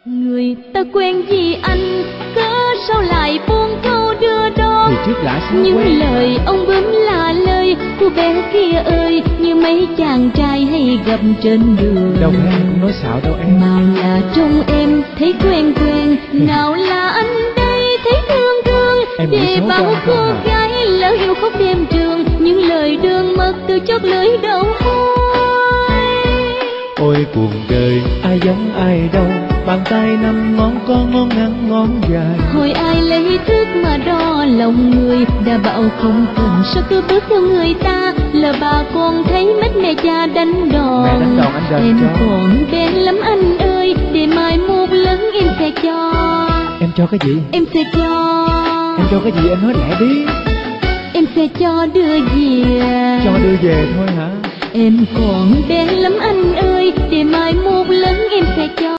Người ta quen vì anh, cớ sao lại buông câu đưa đón. Thì trước đã sao những quen. lời ông bướm là lời cô bé kia ơi, như mấy chàng trai hay gặp trên đường. Đâu phải ai cũng nói xạo đâu em. Nào là trong em thấy quen quen, nào là anh đây thấy thương thương. Em nghĩ Để xấu bao quá cô không hả? gái lỡ yêu khóc đêm trường, những lời đơn mật từ chót lưỡi đầu môi. Ôi cuộc đời ai giống ai đâu, bàn tay năm ngón có ngón ngắn ngón dài. Hồi ai lấy thước mà đo lòng người, đã bảo không cần sao cứ bước theo người ta. Là bà con thấy mất mẹ cha đánh đòn. Mẹ đánh đòn anh đền em cho. còn bé lắm anh ơi, để mai một lớn em sẽ cho. Em cho cái gì? Em sẽ cho. Em cho cái gì em nói lẹ đi. Em sẽ cho đưa về. Cho đưa về thôi hả? Em còn bé lắm anh ơi, để mai một lớn em sẽ cho.